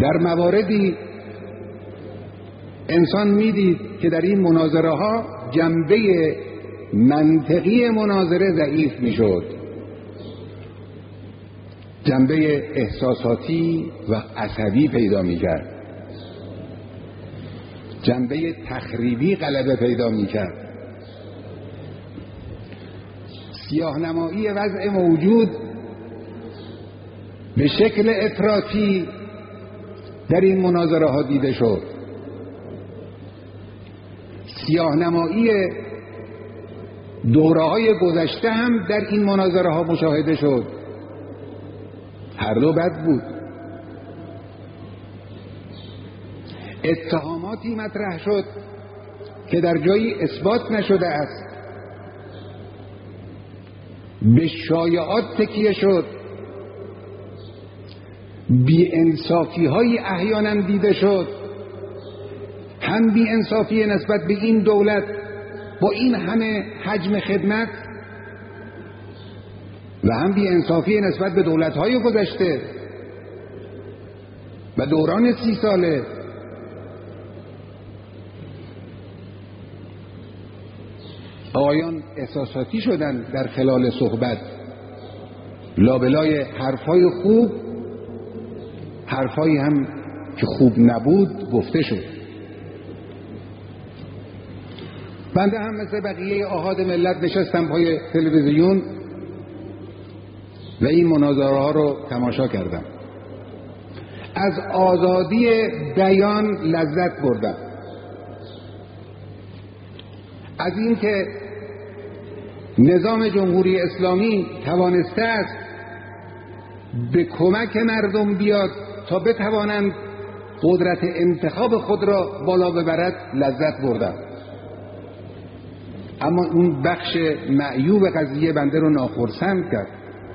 در مواردی انسان میدید که در این مناظره ها جنبه منطقی مناظره ضعیف میشد، جنبه احساساتی و عصبی پیدا میکرد، جنبه تخریبی غلبه پیدا میکرد. سیاه‌نمایی وضع موجود به شکل افراطی در این مناظره ها دیده شد. سیاه‌نمایی دوره‌های گذشته هم در این مناظره ها مشاهده شد. هر دو بد بود. اتهاماتی مطرح شد که در جایی اثبات نشده است، به شایعات تکیه شد، بی‌انصافی های احیانا دیده شد، هم بی‌انصافی نسبت به این دولت با این همه حجم خدمت و هم بی‌انصافی نسبت به دولت‌های گذشته و دوران 30 ساله. آقایان احساساتی شدن در خلال صحبت، لابلای حرفای خوب حرفایی هم که خوب نبود گفته شد. بنده هم مثل بقیه آحاد ملت نشستم پای تلویزیون و این مناظره ها رو تماشا کردم. از آزادی بیان لذت بردم، از این که نظام جمهوری اسلامی توانسته است به کمک مردم بیاد تا بتوانند قدرت انتخاب خود را بالا ببرد لذت بردم. اما اون بخش معیوب قضیه بنده رو ناخرسند کرد،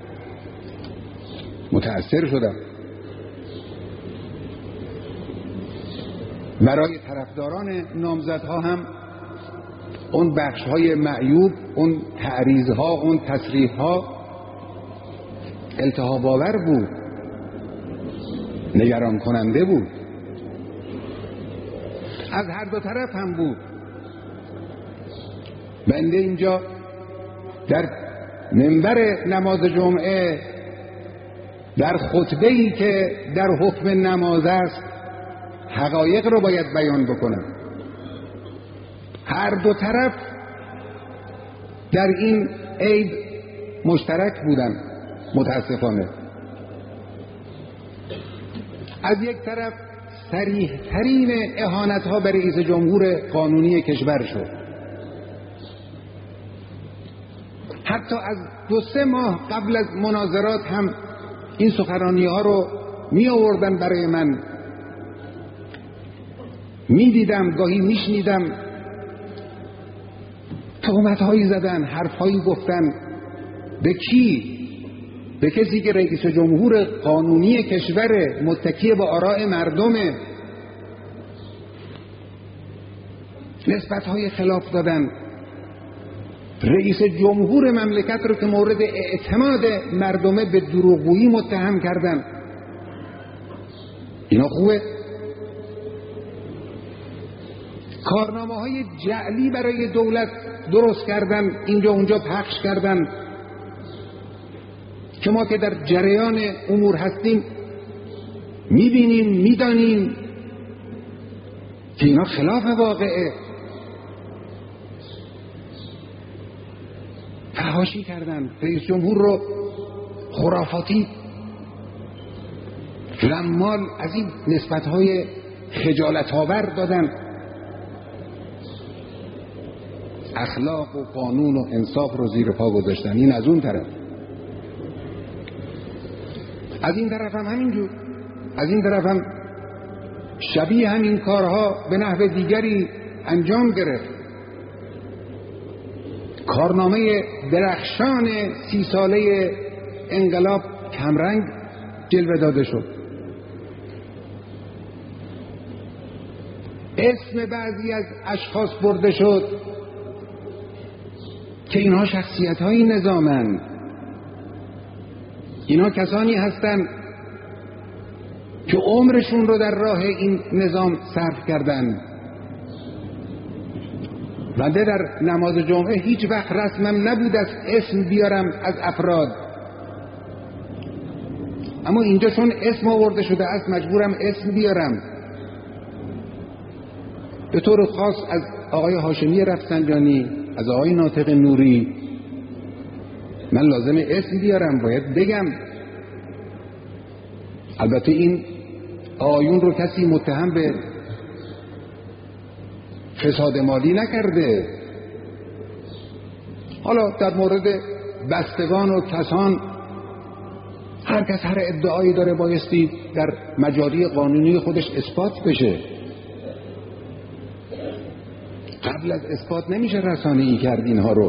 متأثر شدم. برای طرفداران نامزدها هم اون بخش‌های معیوب، اون تعریض‌ها، اون تصریح‌ها التهاب‌آور بود، نگران کننده بود. از هر دو طرف هم بود. بنده اینجا در منبر نماز جمعه در خطبه‌ای که در حکم نماز است حقایق رو باید بیان بکنم. هر دو طرف در این عیب مشترک بودن متاسفانه. از یک طرف صریح ترین اهانت ها به رئیس جمهور قانونی کشور شد. حتی از 2-3 ماه قبل از مناظرات هم این سخنرانی ها رو می آوردن برای من، می دیدم، گاهی می شنیدم. تهمت هایی زدن، حرف هایی گفتن. به کی؟ به کسی که رئیس جمهور قانونی کشور متکی به آراء مردمه. نسبت های خلاف دادن. رئیس جمهور مملکت رو که مورد اعتماد مردمه به دروغگویی متهم کردن. اینا خوبه؟ کارنامه های جعلی برای دولت درست کردن، اینجا اونجا پخش کردن که ما که در جریان امور هستیم میبینیم، میدانیم که اینا خلاف واقعه. فحاشی کردن، رئیس جمهور رو خرافاتی، رمال، از این نسبت‌های خجالت‌آور دادن. اخلاق و قانون و انصاف رو زیر پا گذاشتن. این از اون طرف. از این طرف هم همینجور. از این طرف هم شبیه همین کارها به نحو دیگری انجام گرفت. کارنامه درخشان 30 ساله انقلاب کمرنگ جلوه داده شد. اسم بعضی از اشخاص برده شد که اینها شخصیت‌های نظامند. اینها کسانی هستند که عمرشون رو در راه این نظام صرف کردن. بنده در نماز جمعه هیچ وقت رسمم نبود از اسم بیارم از افراد، اما اینجا چون اسم آورده شده است مجبورم اسم بیارم. به طور خاص از آقای هاشمی رفسنجانی، از آقای ناطق نوری من لازم اسم بیارم، باید بگم. البته این آیون رو کسی متهم به فساد مالی نکرده. حالا در مورد بستگان و کسان هر کس هر ادعایی داره بایستی در مجاری قانونی خودش اثبات بشه. قبل از اثبات نمیشه رسانه‌ای کرد اینها رو.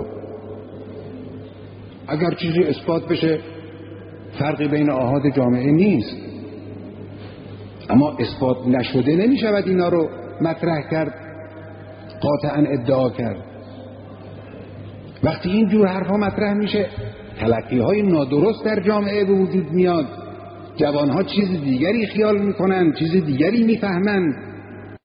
اگر چیزی اثبات بشه فرقی بین آحاد جامعه نیست، اما اثبات نشده نمیشود اینا رو مطرح کرد، قاطعا ادعا کرد. وقتی این جور حرفا مطرح میشه تلقی‌های نادرست در جامعه به وجود میاد. جوانها چیز دیگری خیال میکنن، چیز دیگری میفهمن.